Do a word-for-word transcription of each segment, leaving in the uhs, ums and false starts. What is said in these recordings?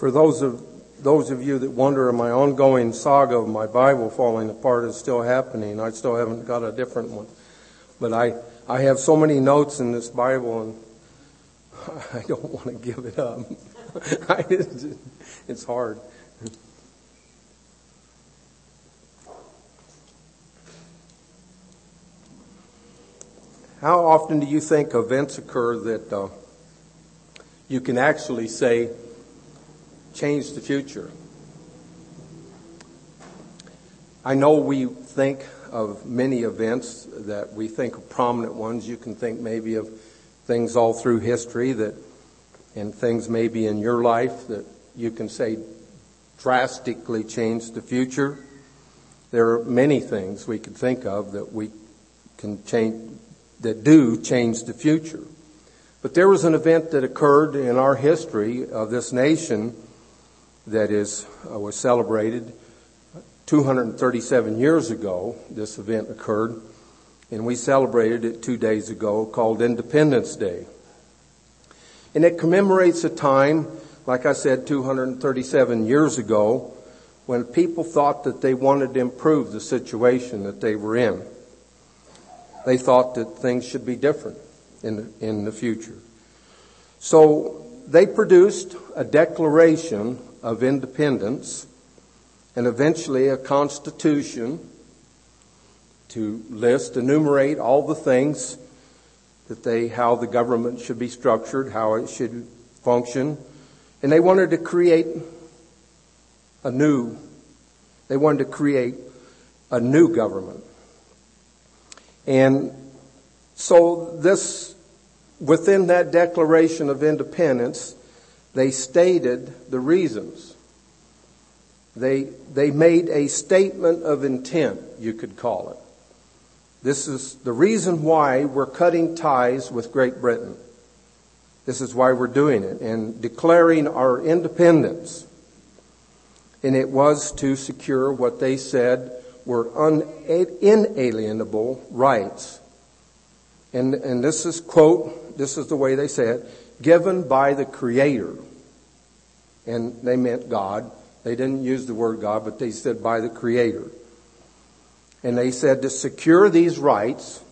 For those of those of you that wonder, my ongoing saga of my Bible falling apart is still happening. I still haven't got a different one. But I, I have so many notes in this Bible, and I don't want to give it up. It's hard. How often do you think events occur that uh, you can actually say, change the future? I know we think of many events that we think of prominent ones. You can think maybe of things all through history that, and things maybe in your life that you can say drastically change the future. There are many things we could think of that we can change, that do change the future. But there was an event that occurred in our history of this nation that is uh, was celebrated two hundred thirty-seven years ago. This event occurred, and we celebrated it two days ago, called Independence Day. And it commemorates a time, like I said, two hundred thirty-seven years ago, when people thought that they wanted to improve the situation that they were in. They thought that things should be different in the, in the future. So they produced a Declaration of Independence and eventually a Constitution to list, enumerate all the things that they, how the government should be structured, how it should function. And they wanted to create a new, they wanted to create a new government. And so this, within that Declaration of Independence, they stated the reasons. They, they made a statement of intent, you could call it. This is the reason why we're cutting ties with Great Britain. This is why we're doing it and declaring our independence. And it was to secure what they said were unalienable rights. And, and this is, quote, this is the way they said, given by the Creator. And they meant God. They didn't use the word God, but they said by the Creator. And they said to secure these rights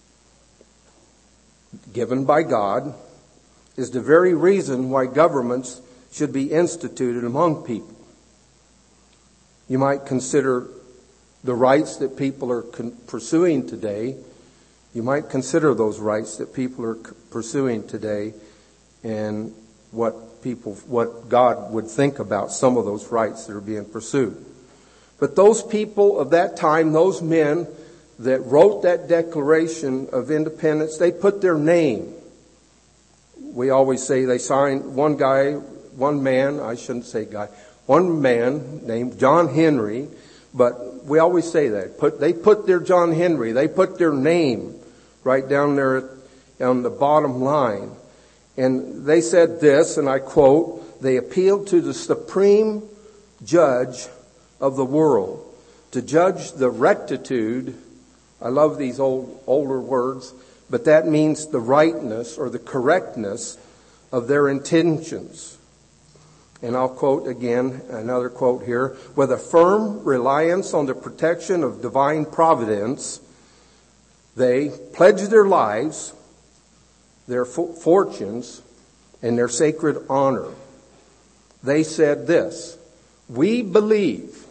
given by God is the very reason why governments should be instituted among people. You might consider the rights that people are con- pursuing today. You might consider those rights that people are c- pursuing today and what people, what God would think about some of those rights that are being pursued. But those people of that time, those men that wrote that Declaration of Independence, they put their name. We always say they signed, one guy, one man, I shouldn't say guy, one man named John Henry, but we always say that. Put, they put their John Henry, they put their name right down there on the bottom line. And they said this, and I quote, they appealed to the supreme judge of the world to judge the rectitude. I love these old older words, but that means the rightness or the correctness of their intentions. And I'll quote again, another quote here. With a firm reliance on the protection of divine providence, they pledged their lives, their fo- fortunes, and their sacred honor. They said this, we believe,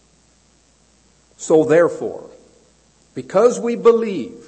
so therefore, because we believe,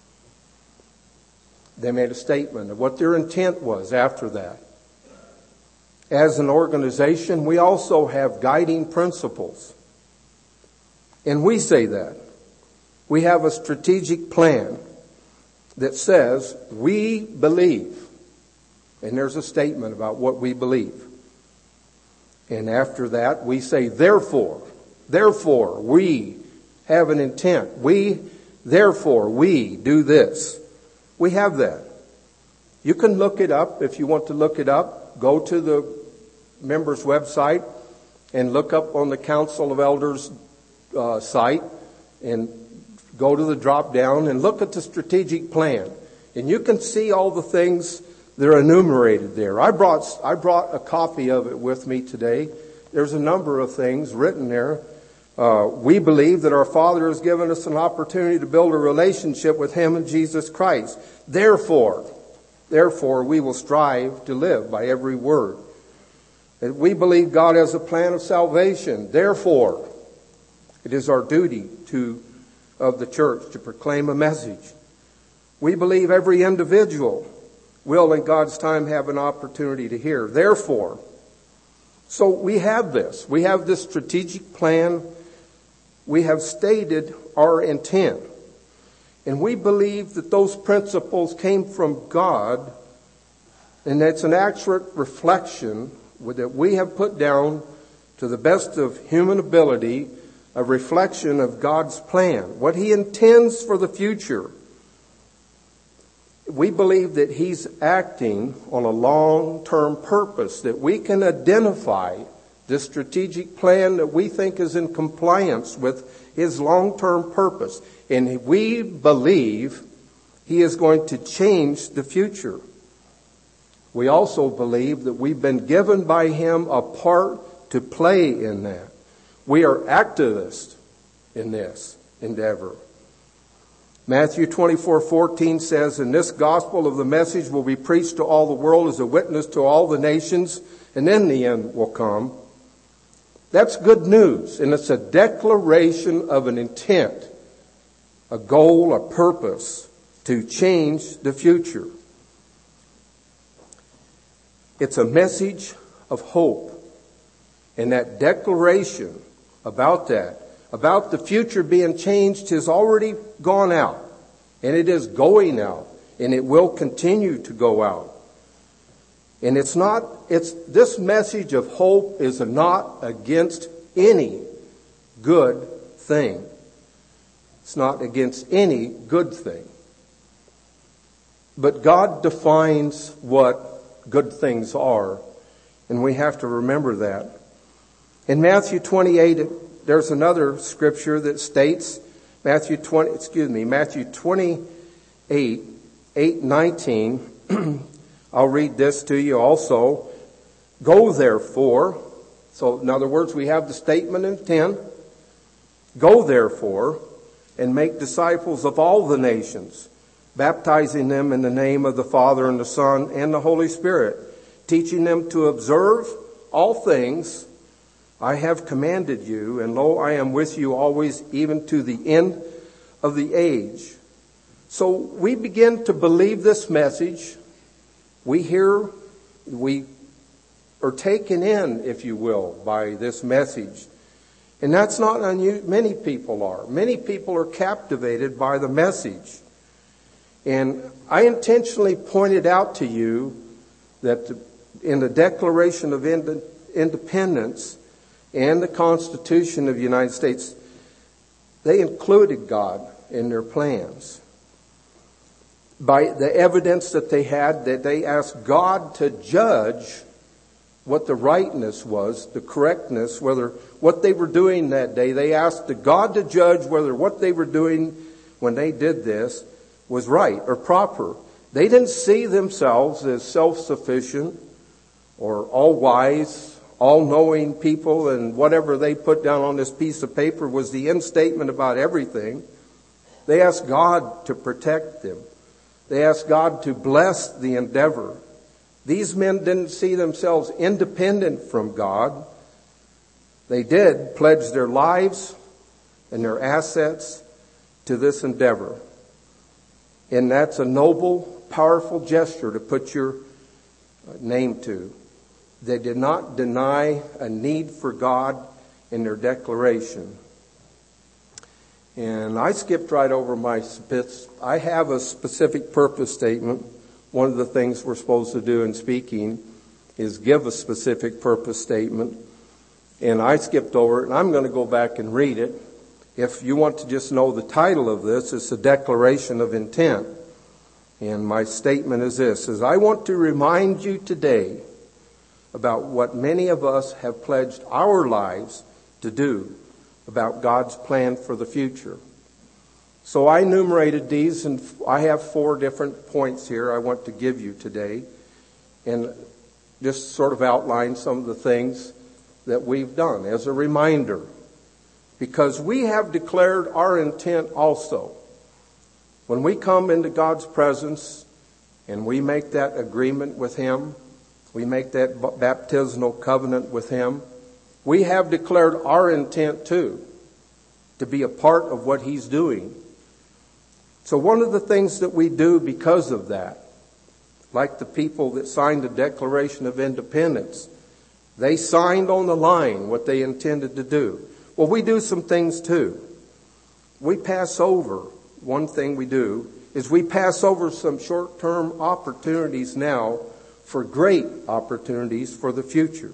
they made a statement of what their intent was after that. As an organization, we also have guiding principles. And we say that. We have a strategic plan that says we believe. And there's a statement about what we believe. And after that, we say, therefore, therefore, we have an intent. We, therefore, we do this. We have that. You can look it up if you want to look it up. Go to the members' website and look up on the Council of Elders uh, site and go to the drop down and look at the strategic plan. And you can see all the things They're enumerated there. I brought, I brought a copy of it with me today. There's a number of things written there. Uh, we believe that our Father has given us an opportunity to build a relationship with Him and Jesus Christ. Therefore, therefore, we will strive to live by every word. And we believe God has a plan of salvation. Therefore, it is our duty to, of the church to proclaim a message. We believe every individual will in God's time have an opportunity to hear. Therefore, so we have this. We have this strategic plan. We have stated our intent. And we believe that those principles came from God, and that's an accurate reflection that we have put down to the best of human ability, a reflection of God's plan, what He intends for the future. We believe that He's acting on a long-term purpose, that we can identify this strategic plan that we think is in compliance with His long-term purpose. And we believe He is going to change the future. We also believe that we've been given by Him a part to play in that. We are activists in this endeavor. Matthew twenty-four fourteen says, "And this gospel of the message will be preached to all the world as a witness to all the nations, and then the end will come." That's good news, and it's a declaration of an intent, a goal, a purpose to change the future. It's a message of hope, and that declaration about that, about the future being changed, has already gone out, and it is going out, and it will continue to go out. And it's not, it's, this message of hope is not against any good thing. It's not against any good thing. But God defines what good things are, and we have to remember that. In Matthew twenty-eight, there's another scripture that states, Matthew twenty, excuse me, Matthew twenty-eight, eight, nineteen. I'll read this to you also. "Go therefore," so in other words, we have the statement in ten. "Go therefore and make disciples of all the nations, baptizing them in the name of the Father and the Son and the Holy Spirit, teaching them to observe all things I have commanded you, and lo, I am with you always, even to the end of the age." So we begin to believe this message. We hear, we are taken in, if you will, by this message. And that's not unusual. Many people are. Many people are captivated by the message. And I intentionally pointed out to you that the, in the Declaration of Ind- Independence and the Constitution of the United States, they included God in their plans. By the evidence that they had, that they asked God to judge what the rightness was, the correctness, whether what they were doing that day. They asked the God to judge whether what they were doing when they did this was right or proper. They didn't see themselves as self-sufficient or all-wise, all-knowing people, and whatever they put down on this piece of paper was the end statement about everything. They asked God to protect them. They asked God to bless the endeavor. These men didn't see themselves independent from God. They did pledge their lives and their assets to this endeavor. And that's a noble, powerful gesture to put your name to. They did not deny a need for God in their declaration. And I skipped right over my, I have a specific purpose statement. One of the things we're supposed to do in speaking is give a specific purpose statement. And I skipped over it, and I'm going to go back and read it. If you want to just know the title of this, it's a Declaration of Intent. And my statement is this, is I want to remind you today about what many of us have pledged our lives to do about God's plan for the future. So I enumerated these, and I have four different points here I want to give you today. and just sort of outline some of the things that we've done as a reminder. Because we have declared our intent also. When we come into God's presence and we make that agreement with Him, we make that baptismal covenant with Him, we have declared our intent too, to be a part of what He's doing. So one of the things that we do because of that, like the people that signed the Declaration of Independence, they signed on the line what they intended to do. Well, we do some things too. We pass over, one thing we do, is we pass over some short-term opportunities now for great opportunities for the future.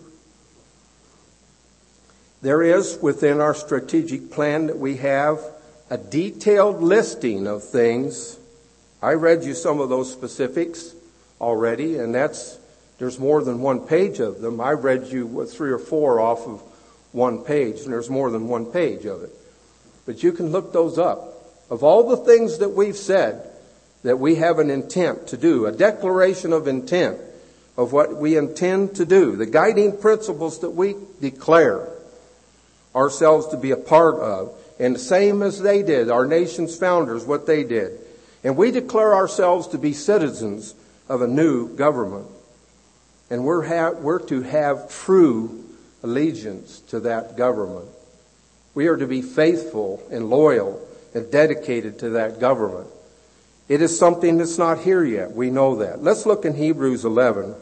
There is, within our strategic plan that we have, a detailed listing of things. I read you some of those specifics already, and that's, there's more than one page of them. I read you three or four off of one page, and there's more than one page of it. But you can look those up. Of all the things that we've said that we have an intent to do, a declaration of intent of what we intend to do, the guiding principles that we declare ourselves to be a part of, and the same as they did, our nation's founders, what they did. And we declare ourselves to be citizens of a new government. And we're, ha- we're to have true allegiance to that government. We are to be faithful and loyal and dedicated to that government. It is something that's not here yet. We know that. Let's look in Hebrews eleven.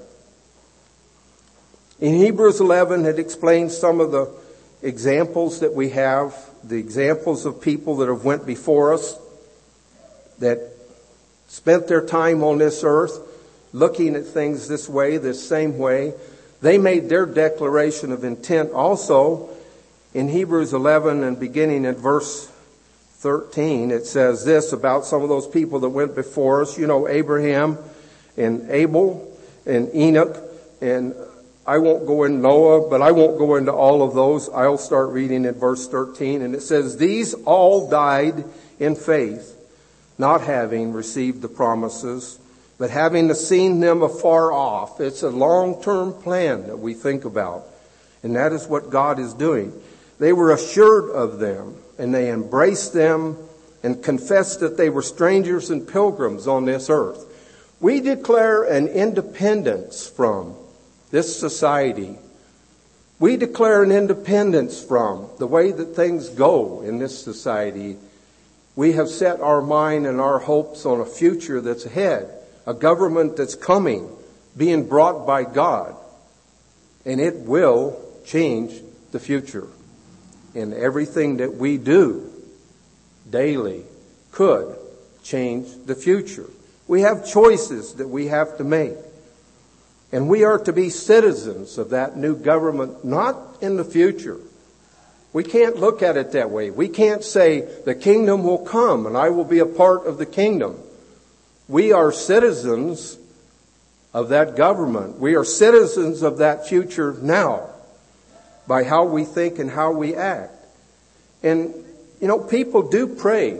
In Hebrews eleven, it explains some of the examples that we have, the examples of people that have went before us, that spent their time on this earth looking at things this way, this same way. They made their declaration of intent also. In Hebrews eleven and beginning at verse thirteen, it says this about some of those people that went before us. You know, Abraham and Abel and Enoch, and I won't go into Noah, but I won't go into all of those. I'll start reading at verse thirteen, and it says, "These all died in faith, not having received the promises, but having seen them afar off." It's a long-term plan that we think about, and that is what God is doing. They were assured of them, and they embraced them and confessed that they were strangers and pilgrims on this earth. We declare an independence from this society. We declare an independence from the way that things go in this society. We have set our mind and our hopes on a future that's ahead, a government that's coming, being brought by God, and it will change the future. And everything that we do daily could change the future. We have choices that we have to make. And we are to be citizens of that new government, not in the future. We can't look at it that way. We can't say the kingdom will come and I will be a part of the kingdom. We are citizens of that government. We are citizens of that future now by how we think and how we act. And, you know, people do pray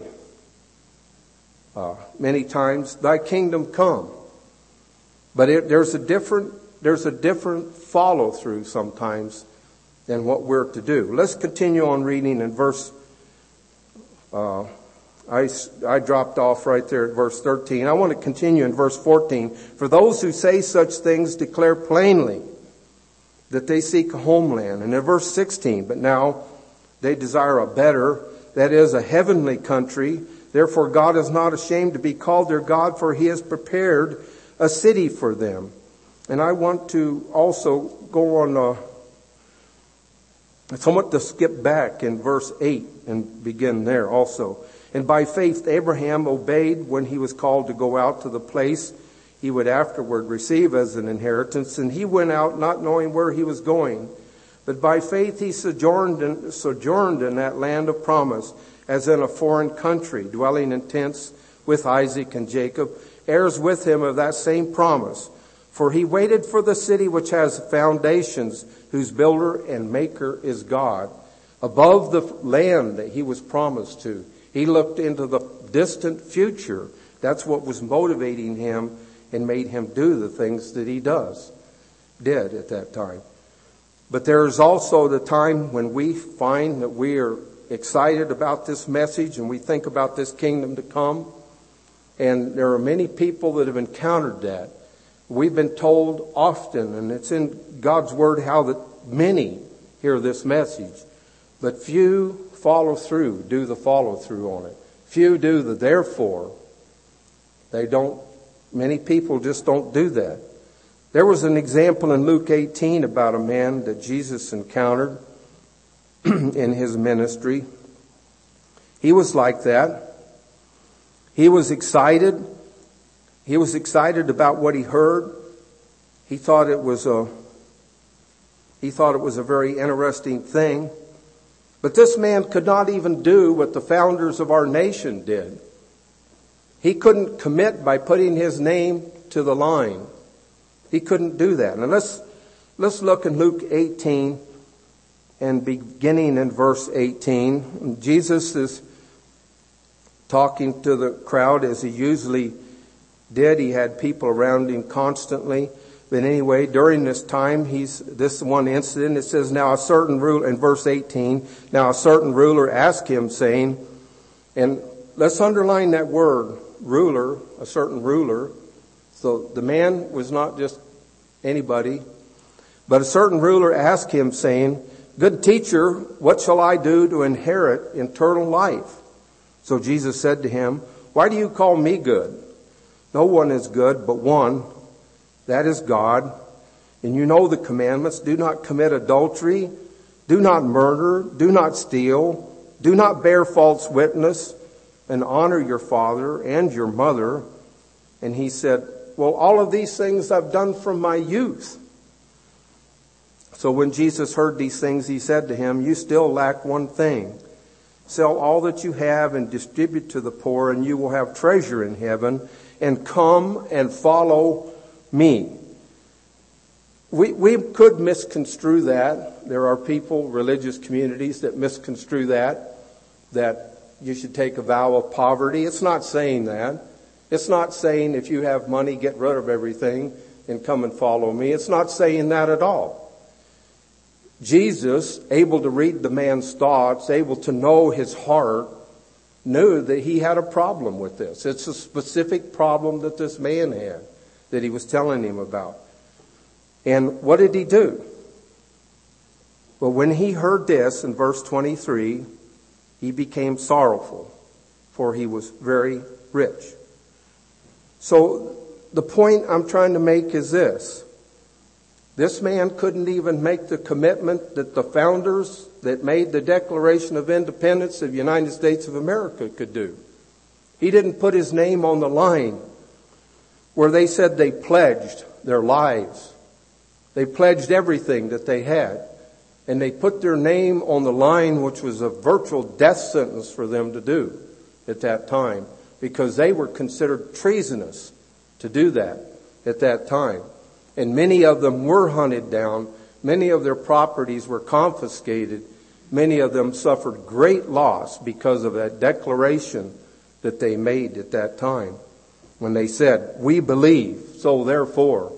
uh, many times, "Thy kingdom come." But it, there's a different there's a different follow through sometimes than what we're to do. Let's continue on reading in verse. Uh, I I dropped off right there at verse thirteen. I want to continue in verse fourteen. "For those who say such things declare plainly that they seek a homeland." And in verse sixteen, "But now they desire a better, that is, a heavenly country. Therefore God is not ashamed to be called their God, for He has prepared a city for them." And I want to also go on, uh, somewhat to skip back in verse eight and begin there also. "And by faith Abraham obeyed when he was called to go out to the place he would afterward receive as an inheritance. And he went out not knowing where he was going. But by faith he sojourned in, sojourned in that land of promise, as in a foreign country, dwelling in tents with Isaac and Jacob, heirs with him of that same promise. For he waited for the city which has foundations, whose builder and maker is God." Above the land that he was promised to, he looked into the distant future. That's what was motivating him and made him do the things that he does, did at that time. But there is also the time when we find that we are excited about this message and we think about this kingdom to come. And there are many people that have encountered that. We've been told often, and it's in God's Word, how that many hear this message, but few follow through, do the follow through on it. Few do the therefore. They don't, many people just don't do that. There was an example in Luke eighteen about a man that Jesus encountered in his ministry. He was like that. He was excited. He was excited about what he heard. He thought it was a, he thought it was a very interesting thing. But this man could not even do what the founders of our nation did. He couldn't commit by putting his name to the line. He couldn't do that. And let's, let's look in Luke eighteen and beginning in verse eighteen. Jesus is talking to the crowd as he usually did. He had people around him constantly. But anyway, during this time, he's, this one incident, it says, now a certain ruler, in verse eighteen, now a certain ruler asked him, saying, and let's underline that word, ruler, a certain ruler. So the man was not just anybody, but a certain ruler asked him, saying, good teacher, what shall I do to inherit eternal life? So Jesus said to him, why do you call me good? No one is good but one, that is God. And you know the commandments. Do not commit adultery. Do not murder. Do not steal. Do not bear false witness. And honor your father and your mother. And he said, well, all of these things I've done from my youth. So when Jesus heard these things, he said to him, you still lack one thing. Sell all that you have and distribute to the poor, and you will have treasure in heaven. And come and follow me. We, we could misconstrue that. There are people, religious communities that misconstrue that, that you should take a vow of poverty. It's not saying that. It's not saying if you have money, get rid of everything and come and follow me. It's not saying that at all. Jesus, able to read the man's thoughts, able to know his heart, knew that he had a problem with this. It's a specific problem that this man had that he was telling him about. And what did he do? Well, when he heard this in verse twenty-three, he became sorrowful, for he was very rich. So the point I'm trying to make is this. This man couldn't even make the commitment that the founders that made the Declaration of Independence of the United States of America could do. He didn't put his name on the line where they said they pledged their lives. They pledged everything that they had. And they put their name on the line, which was a virtual death sentence for them to do at that time, because they were considered treasonous to do that at that time. And many of them were hunted down. Many of their properties were confiscated. Many of them suffered great loss because of that declaration that they made at that time when they said, we believe, so therefore.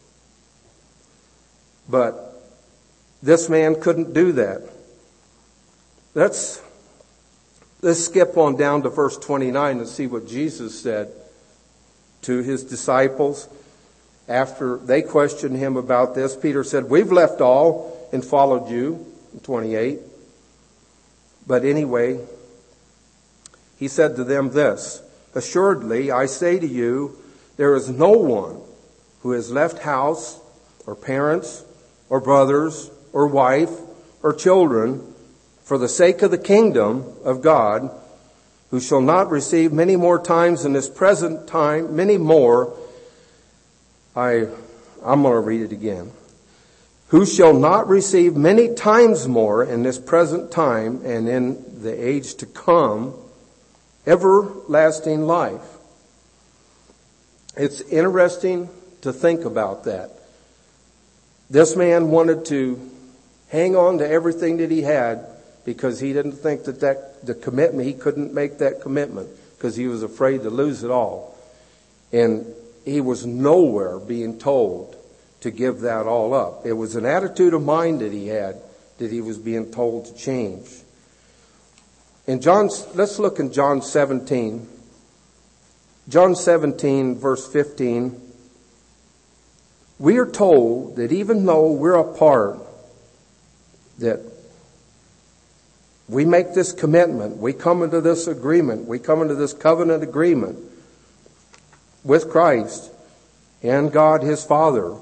But this man couldn't do that. Let's, let's skip on down to verse twenty-nine and see what Jesus said to his disciples. After they questioned him about this, Peter said, we've left all and followed you. twenty-eight. But anyway, he said to them this, assuredly, I say to you, there is no one who has left house or parents or brothers or wife or children for the sake of the kingdom of God, who shall not receive many more times in this present time, many more I, I'm going to read it again. Who shall not receive many times more in this present time and in the age to come, everlasting life. It's interesting to think about that. This man wanted to hang on to everything that he had because he didn't think that, that the commitment, he couldn't make that commitment because he was afraid to lose it all. And he was nowhere being told to give that all up. It was an attitude of mind that he had that he was being told to change. In John, let's look in John seventeen. John seventeen, verse fifteen. We are told that even though we're apart, that we make this commitment, we come into this agreement, we come into this covenant agreement with Christ and God his Father.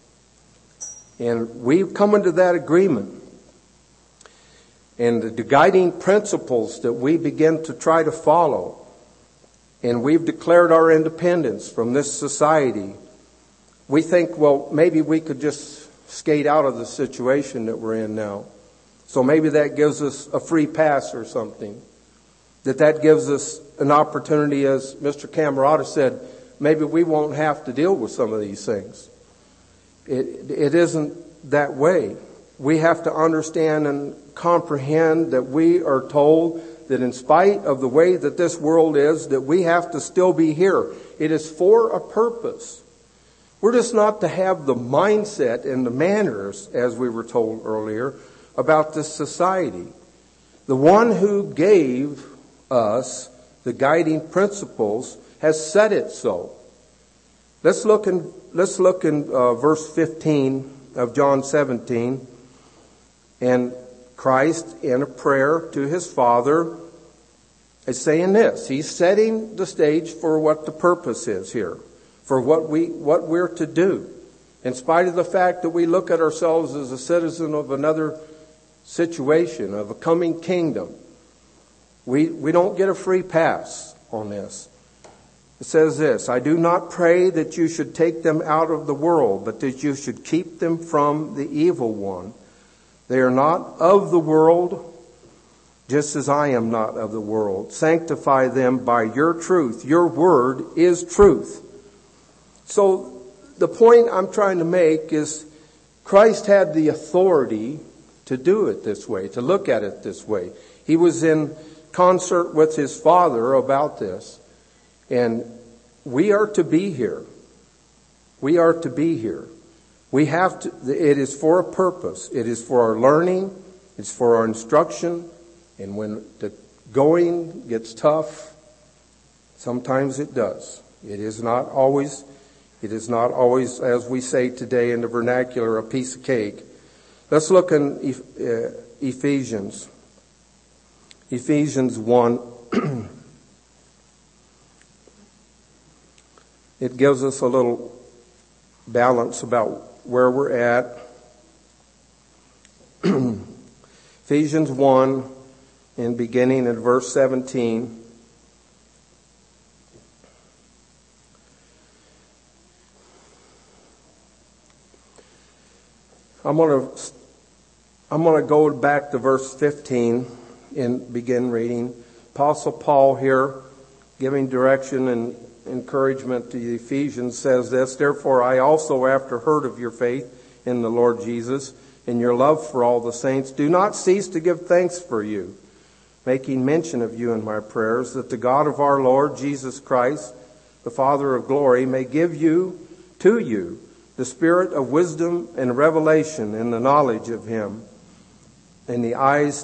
And we come into that agreement. And the guiding principles that we begin to try to follow, and we've declared our independence from this society, we think, well, maybe we could just skate out of the situation that we're in now. So maybe that gives us a free pass or something. That that gives us an opportunity, as Mister Camerata said, maybe we won't have to deal with some of these things. It, it isn't that way. We have to understand and comprehend that we are told that in spite of the way that this world is, that we have to still be here. It is for a purpose. We're just not to have the mindset and the manners, as we were told earlier, about this society. The one who gave us the guiding principles has said it so. Let's look in, let's look in uh, verse fifteen of John seventeen. And Christ, in a prayer to his Father, is saying this. He's setting the stage for what the purpose is here, for what we what we're to do. In spite of the fact that we look at ourselves as a citizen of another situation, of a coming kingdom, we we don't get a free pass on this. It says this, I do not pray that you should take them out of the world, but that you should keep them from the evil one. They are not of the world, just as I am not of the world. Sanctify them by your truth. Your word is truth. So the point I'm trying to make is Christ had the authority to do it this way, to look at it this way. He was in concert with his Father about this. And we are to be here. We are to be here. We have to, it is for a purpose. It is for our learning. It's for our instruction. And when the going gets tough, sometimes it does. It is not always, it is not always, as we say today in the vernacular, a piece of cake. Let's look in Ephesians. Ephesians one. It gives us a little balance about where we're at. Ephesians one, in beginning at verse seventeen. I'm going to I'm going to go back to verse fifteen and begin reading. Apostle Paul here, giving direction and encouragement to the Ephesians, says this, therefore I also, after heard of your faith in the Lord Jesus and your love for all the saints, do not cease to give thanks for you, making mention of you in my prayers, that the God of our Lord Jesus Christ, the Father of glory, may give you to you the spirit of wisdom and revelation in the knowledge of him, and the eyes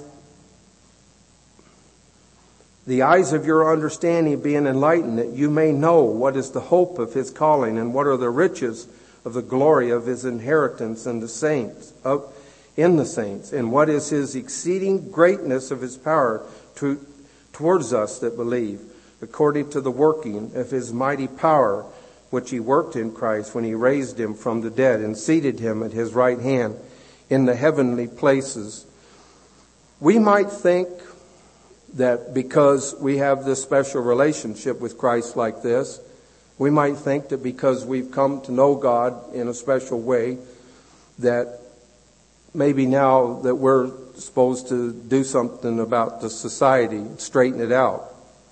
The eyes of your understanding being enlightened, that you may know what is the hope of his calling, and what are the riches of the glory of his inheritance in the saints, of, in the saints, and what is his exceeding greatness of his power to, towards us that believe, according to the working of his mighty power, which he worked in Christ when he raised him from the dead and seated him at his right hand in the heavenly places. We might think that because we have this special relationship with Christ like this, we might think that because we've come to know God in a special way, that maybe now that we're supposed to do something about the society, straighten it out.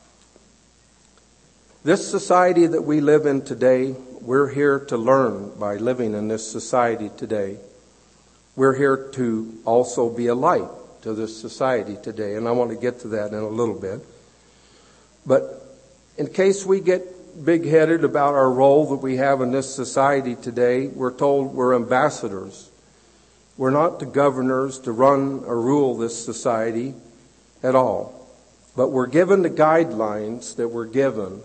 This society that we live in today, we're here to learn by living in this society today. We're here to also be a light to this society today, and I want to get to that in a little bit. But in case we get big-headed about our role that we have in this society today. We're told we're ambassadors. We're not the governors to run or rule this society at all. But we're given the guidelines that we're given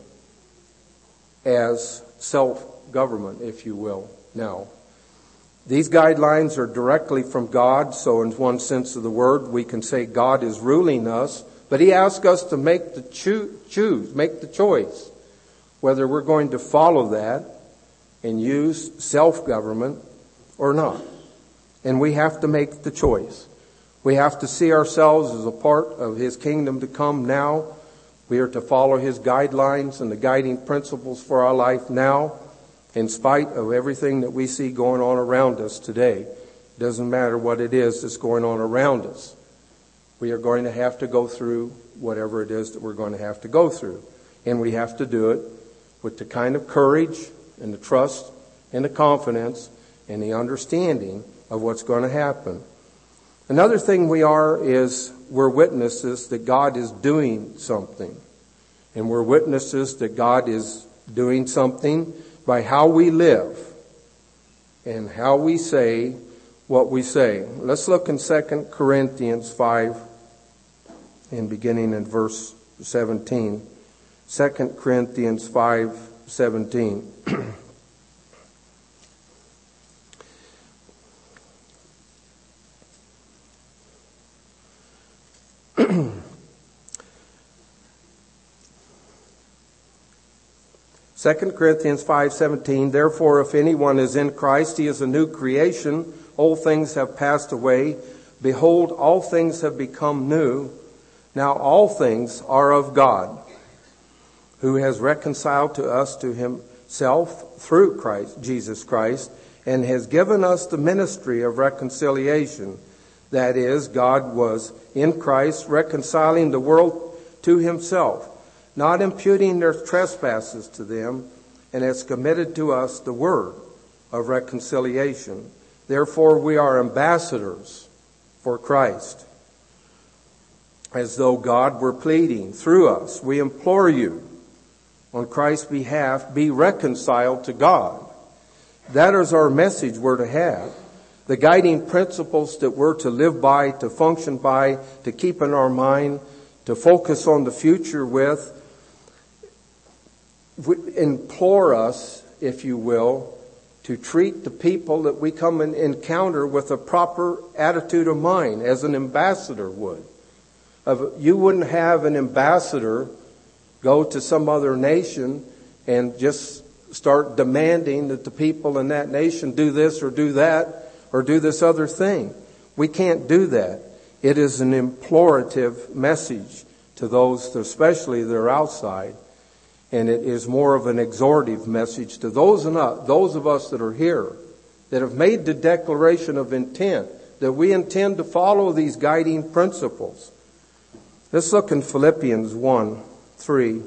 as self-government, if you will, now. These guidelines are directly from God, so in one sense of the word, we can say God is ruling us, but He asks us to make the choo- choose, make the choice, whether we're going to follow that and use self-government or not. And we have to make the choice. We have to see ourselves as a part of His kingdom to come now. We are to follow His guidelines and the guiding principles for our life now, in spite of everything that we see going on around us today. It doesn't matter what it is that's going on around us. We are going to have to go through whatever it is that we're going to have to go through. And we have to do it with the kind of courage and the trust and the confidence and the understanding of what's going to happen. Another thing we are is we're witnesses that God is doing something. And we're witnesses that God is doing something by how we live and how we say what we say. Let's look in Second Corinthians five and beginning in verse seventeen. Second Corinthians five seventeen. Second Corinthians five seventeen, therefore if anyone is in Christ, he is a new creation. Old things have passed away. Behold, all things have become new. Now all things are of God, who has reconciled to us to Himself through Christ, Jesus Christ, and has given us the ministry of reconciliation. That is, God was in Christ reconciling the world to Himself, not imputing their trespasses to them, and has committed to us the word of reconciliation. Therefore we are ambassadors for Christ, as though God were pleading through us. We implore you, on Christ's behalf, be reconciled to God. That is our message we're to have. The guiding principles that we're to live by, to function by, to keep in our mind, to focus on the future with, implore us, if you will, to treat the people that we come and encounter with a proper attitude of mind, as an ambassador would. You wouldn't have an ambassador go to some other nation and just start demanding that the people in that nation do this or do that or do this other thing. We can't do that. It is an implorative message to those, especially that are outside. And it is more of an exhortative message to those and us, those of us that are here, that have made the declaration of intent, that we intend to follow these guiding principles. Let's look in Philippians one, three.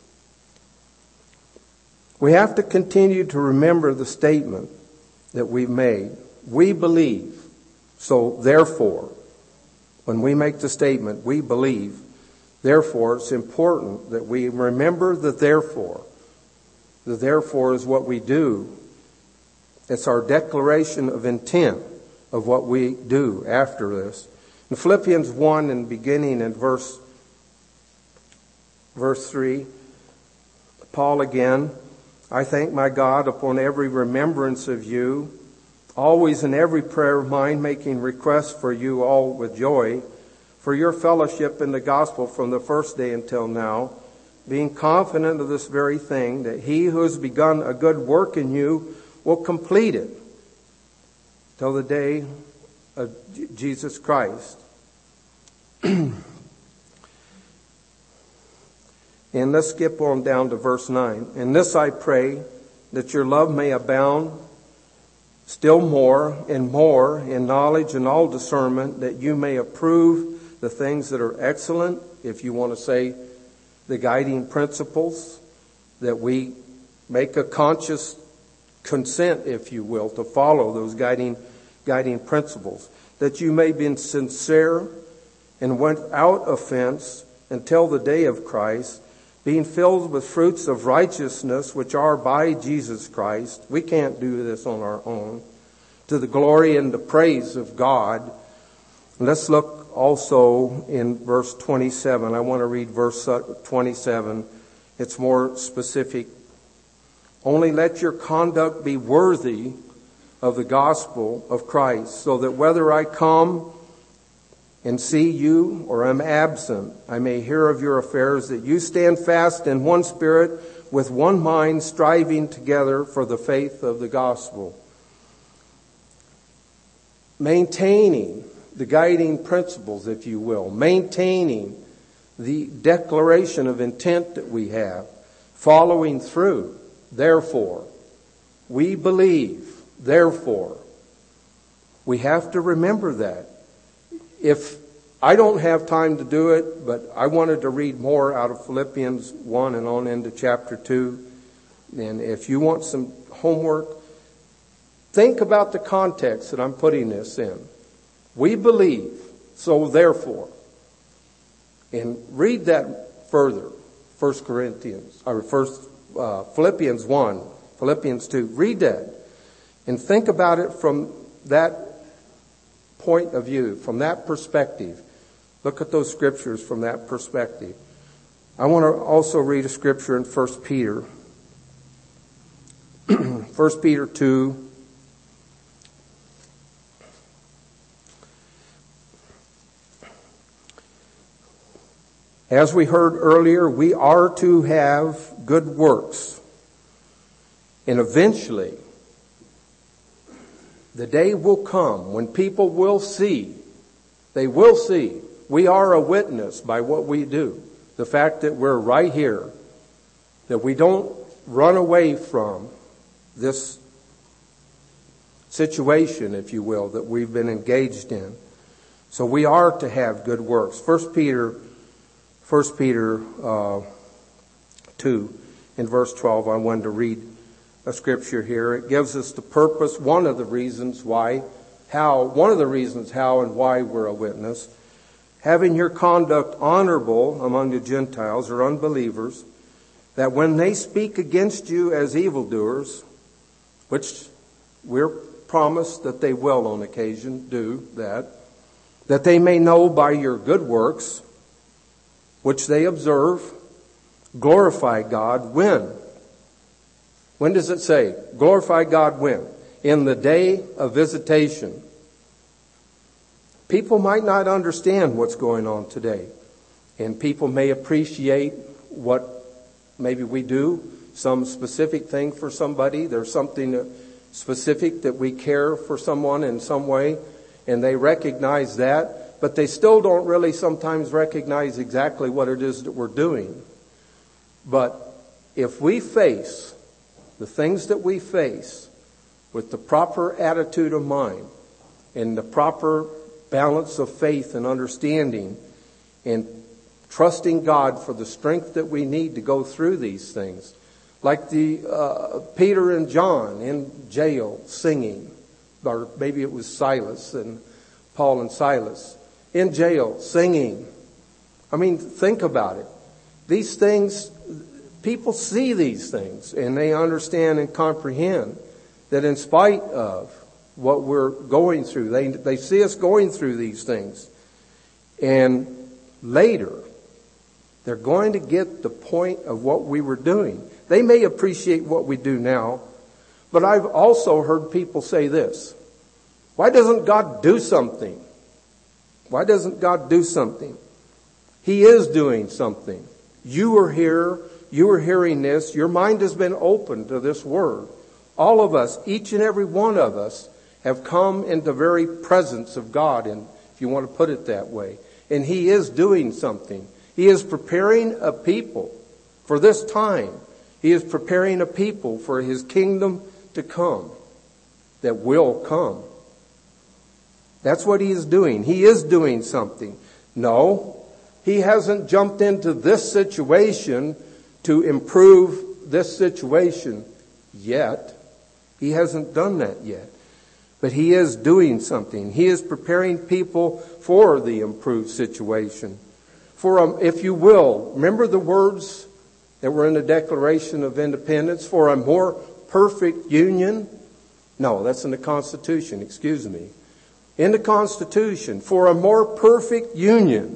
We have to continue to remember the statement that we've made. We believe. So therefore, when we make the statement, we believe. Therefore, it's important that we remember the therefore. The therefore is what we do. It's our declaration of intent of what we do after this. In Philippians one, and beginning in verse, verse three, Paul again, I thank my God upon every remembrance of you, always in every prayer of mine, making requests for you all with joy, for your fellowship in the gospel from the first day until now, being confident of this very thing, that he who has begun a good work in you will complete it till the day of Jesus Christ. And let's skip on down to verse nine. In this I pray, that your love may abound still more and more in knowledge and all discernment, that you may approve the things that are excellent, if you want to say the guiding principles, that we make a conscious consent, if you will, to follow those guiding guiding principles, that you may be sincere and without offense until the day of Christ, being filled with fruits of righteousness, which are by Jesus Christ. We can't do this on our own. To the glory and the praise of God. Let's look also in verse twenty-seven. I want to read verse twenty-seven. It's more specific. Only let your conduct be worthy of the gospel of Christ, so that whether I come and see you or am absent, I may hear of your affairs, that you stand fast in one spirit, with one mind, striving together for the faith of the gospel. Maintaining the guiding principles, if you will. Maintaining the declaration of intent that we have. Following through. Therefore, we believe. Therefore, we have to remember that. If I don't have time to do it, but I wanted to read more out of Philippians one and on into chapter two. And if you want some homework, think about the context that I'm putting this in. We believe, so therefore. And read that further. First Corinthians, or First uh, Philippians one, Philippians two. Read that. And think about it from that point of view, from that perspective. Look at those scriptures from that perspective. I want to also read a scripture in First Peter. First Peter two. As we heard earlier, we are to have good works. And eventually, the day will come when people will see, they will see, we are a witness by what we do. The fact that we're right here, that we don't run away from this situation, if you will, that we've been engaged in. So we are to have good works. First Peter, First Peter uh, two, in verse twelve, I wanted to read a scripture here. It gives us the purpose, one of the reasons why, how, one of the reasons how and why we're a witness. Having your conduct honorable among the Gentiles or unbelievers, that when they speak against you as evildoers, which we're promised that they will on occasion do that, that they may know by your good works, which they observe, glorify God when? When does it say? Glorify God when? In the day of visitation. People might not understand what's going on today. And people may appreciate what maybe we do, some specific thing for somebody. There's something specific that we care for someone in some way, and they recognize that, but they still don't really sometimes recognize exactly what it is that we're doing. But if we face the things that we face with the proper attitude of mind and the proper balance of faith and understanding and trusting God for the strength that we need to go through these things, like the uh, Peter and John in jail singing, or maybe it was Silas and Paul and Silas in jail singing. I mean, think about it. These things, people see these things and they understand and comprehend that in spite of what we're going through, they, they see us going through these things. And later, they're going to get the point of what we were doing. They may appreciate what we do now, but I've also heard people say this: why doesn't God do something? Why doesn't God do something? He is doing something. You are here. You are hearing this. Your mind has been opened to this word. All of us, each and every one of us, have come into the very presence of God, and if you want to put it that way. And He is doing something. He is preparing a people for this time. He is preparing a people for His kingdom to come, that will come. That's what He is doing. He is doing something. No, He hasn't jumped into this situation to improve this situation yet. He hasn't done that yet. But He is doing something. He is preparing people for the improved situation. For, um, if you will, remember the words that were in the Declaration of Independence, for a more perfect union. No, that's in the Constitution, excuse me. In the Constitution, for a more perfect union.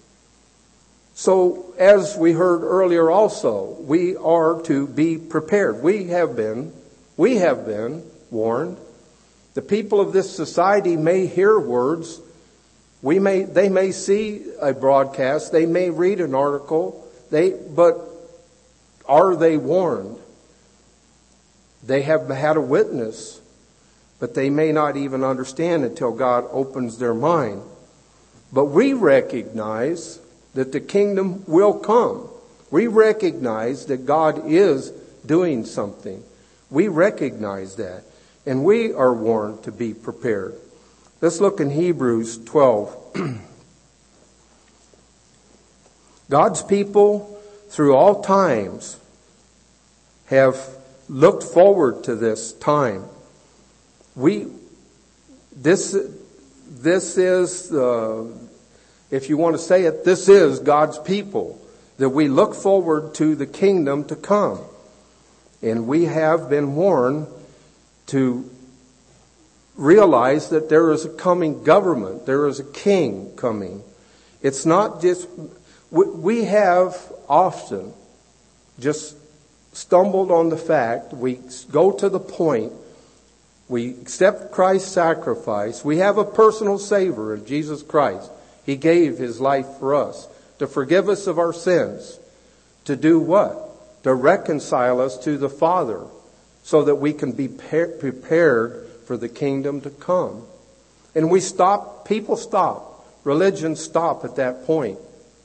So, as we heard earlier also, we are to be prepared. We have been, we have been warned. The people of this society may hear words. We may, they may see a broadcast. They may read an article. They, but are they warned? They have had a witness, but they may not even understand until God opens their mind. But we recognize that the kingdom will come. We recognize that God is doing something. We recognize that. And we are warned to be prepared. Let's look in Hebrews twelve. God's people through all times have looked forward to this time. We, this, this is, uh, if you want to say it, this is God's people, that we look forward to the kingdom to come. And we have been warned to realize that there is a coming government. There is a king coming. It's not just, we have often just stumbled on the fact, we go to the point, we accept Christ's sacrifice, we have a personal Savior in Jesus Christ. He gave His life for us to forgive us of our sins. To do what? To reconcile us to the Father so that we can be prepared for the kingdom to come. And we stop, people stop, religions stop at that point.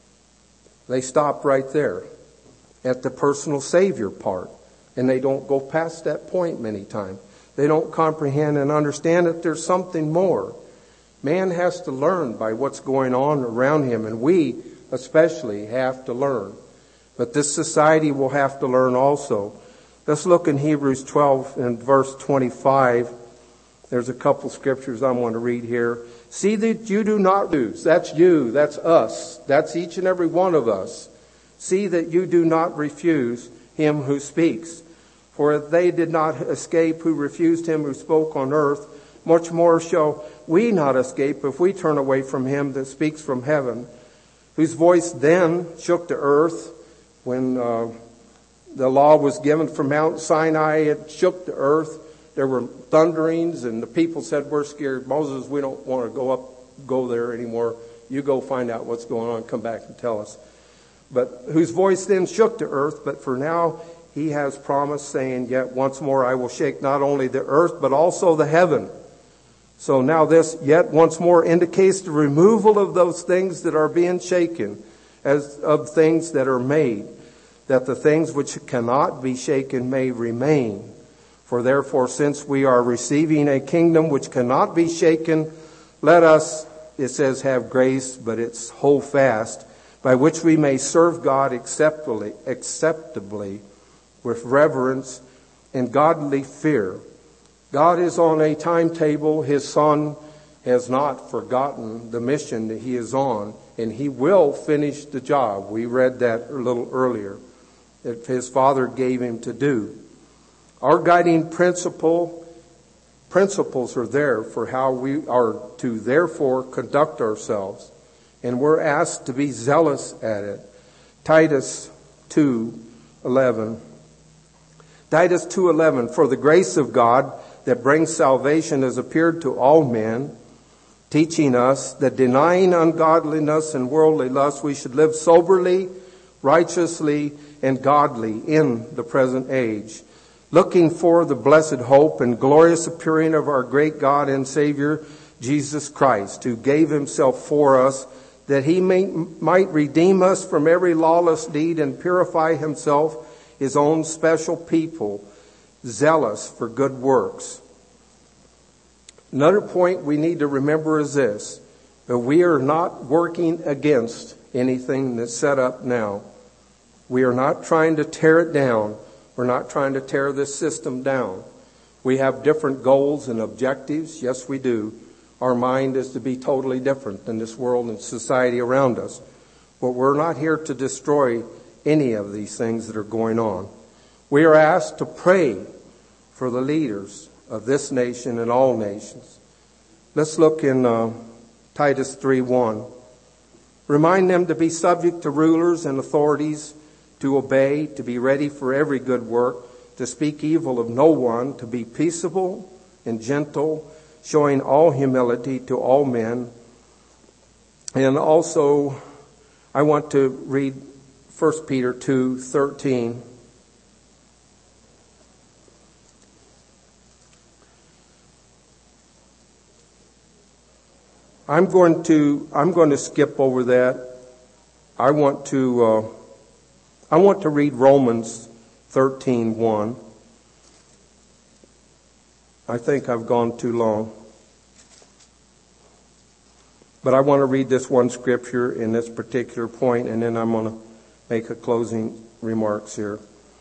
They stop right there at the personal Savior part. And they don't go past that point many times. They don't comprehend and understand that there's something more. Man has to learn by what's going on around him, and we especially have to learn. But this society will have to learn also. Let's look in Hebrews twelve and verse twenty-five. There's a couple scriptures I want to read here. See that you do not lose. That's you. That's us. That's each and every one of us. See that you do not refuse him who speaks. For if they did not escape who refused him who spoke on earth, much more shall we not escape if we turn away from him that speaks from heaven, whose voice then shook the earth when uh, the law was given from Mount Sinai. It shook the earth. There were thunderings, and the people said, "We're scared. Moses, we don't want to go up, go there anymore. You go find out what's going on. Come back and tell us." But whose voice then shook the earth, but for now he has promised, saying, "Yet once more I will shake not only the earth, but also the heaven." So now this yet once more indicates the removal of those things that are being shaken, as of things that are made, that the things which cannot be shaken may remain. For therefore, since we are receiving a kingdom which cannot be shaken, let us, it says, have grace, but it's hold fast, by which we may serve God acceptably, acceptably with reverence and godly fear. God is on a timetable. His Son has not forgotten the mission that He is on, and He will finish the job. We read that a little earlier, that His Father gave Him to do. Our guiding principle, principles are there for how we are to therefore conduct ourselves, and we're asked to be zealous at it. Titus two eleven. Titus two eleven, for the grace of God that brings salvation has appeared to all men, teaching us that denying ungodliness and worldly lust, we should live soberly, righteously, and godly in the present age, looking for the blessed hope and glorious appearing of our great God and Savior, Jesus Christ, who gave Himself for us, that He may, might redeem us from every lawless deed and purify Himself, His own special people, zealous for good works. Another point we need to remember is this, that we are not working against anything that's set up now. We are not trying to tear it down. We're not trying to tear this system down. We have different goals and objectives. Yes, we do. Our mind is to be totally different than this world and society around us. But we're not here to destroy any of these things that are going on. We are asked to pray for the leaders of this nation and all nations. Let's look in uh, Titus three one. Remind them to be subject to rulers and authorities, to obey, to be ready for every good work, to speak evil of no one, to be peaceable and gentle, showing all humility to all men. And also, I want to read First Peter two thirteen. I'm going to I'm going to skip over that. I want to uh, I want to read Romans thirteen one. I think I've gone too long. But I want to read this one scripture in this particular point, and then I'm going to make a closing remarks here.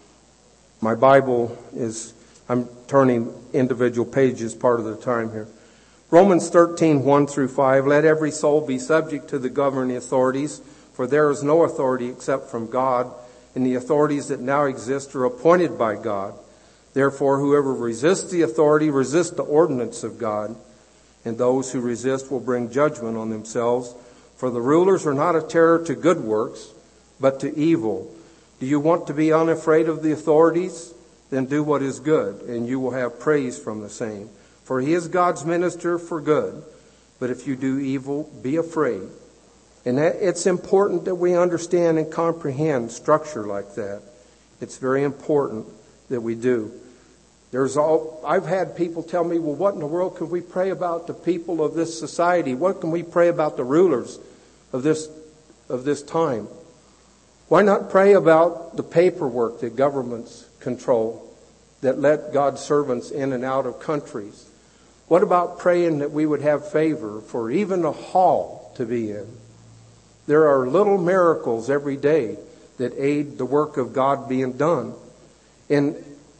My Bible is, I'm turning individual pages part of the time here. Romans thirteen one through five, let every soul be subject to the governing authorities, for there is no authority except from God, and the authorities that now exist are appointed by God. Therefore, whoever resists the authority resists the ordinance of God, and those who resist will bring judgment on themselves. For the rulers are not a terror to good works, but to evil. Do you want to be unafraid of the authorities? Then do what is good, and you will have praise from the same. For he is God's minister for good. But if you do evil, be afraid. And that, it's important that we understand and comprehend structure like that. It's very important that we do. There's all, I've had people tell me, well, what in the world can we pray about the people of this society? What can we pray about the rulers of this, of this time? Why not pray about the paperwork that governments control that let God's servants in and out of countries? What about praying that we would have favor for even a hall to be in? There are little miracles every day that aid the work of God being done. And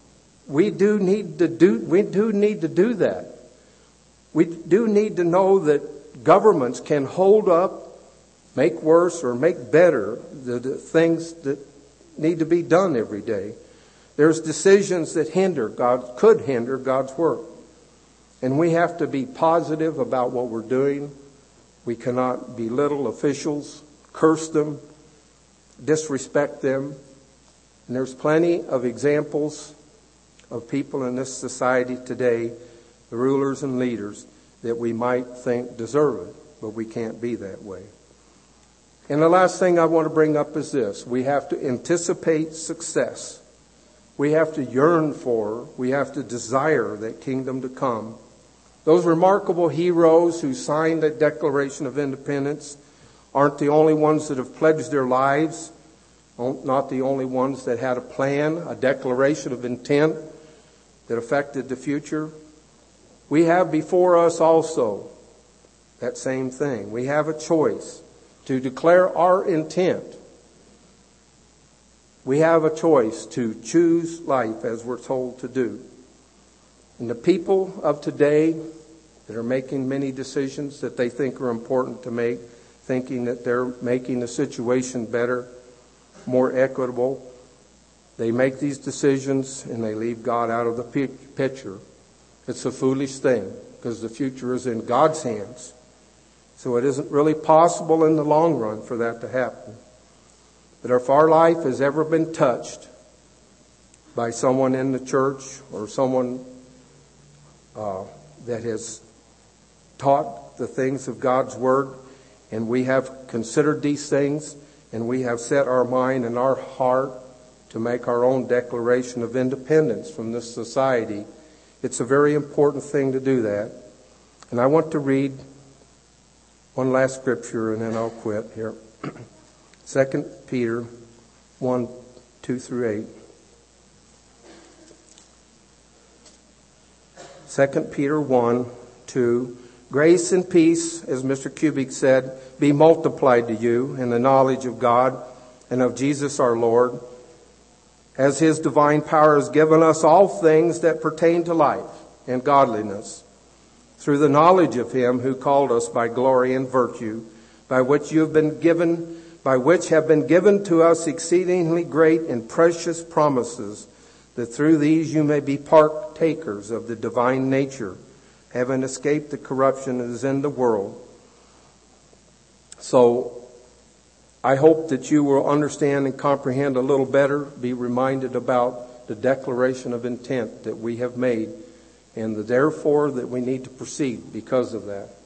we do need to do, we do need to do that. We do need to know that governments can hold up, make worse, or make better the, the things that need to be done every day. There's decisions that hinder God, could hinder God's work. And we have to be positive about what we're doing. We cannot belittle officials, curse them, disrespect them. And there's plenty of examples of people in this society today, the rulers and leaders, that we might think deserve it, but we can't be that way. And the last thing I want to bring up is this. We have to anticipate success. We have to yearn for, we have to desire that kingdom to come. Those remarkable heroes who signed the Declaration of Independence aren't the only ones that have pledged their lives, not the only ones that had a plan, a declaration of intent that affected the future. We have before us also that same thing. We have a choice to declare our intent. We have a choice to choose life as we're told to do. And the people of today that are making many decisions that they think are important to make, thinking that they're making the situation better, more equitable, they make these decisions and they leave God out of the picture. It's a foolish thing because the future is in God's hands. So it isn't really possible in the long run for that to happen. But if our life has ever been touched by someone in the church or someone uh, that has taught the things of God's Word, and we have considered these things, and we have set our mind and our heart to make our own declaration of independence from this society, it's a very important thing to do that. And I want to read one last scripture and then I'll quit here. Second Peter one, two through eight. Second Peter one, two. Grace and peace, as Mister Kubik said, be multiplied to you in the knowledge of God and of Jesus our Lord, as His divine power has given us all things that pertain to life and godliness, through the knowledge of Him who called us by glory and virtue, by which you have been given by which have been given to us exceedingly great and precious promises, that through these you may be partakers of the divine nature, having escaped the corruption that is in the world. So I hope that you will understand and comprehend a little better, be reminded about the declaration of intent that we have made, and the therefore that we need to proceed because of that.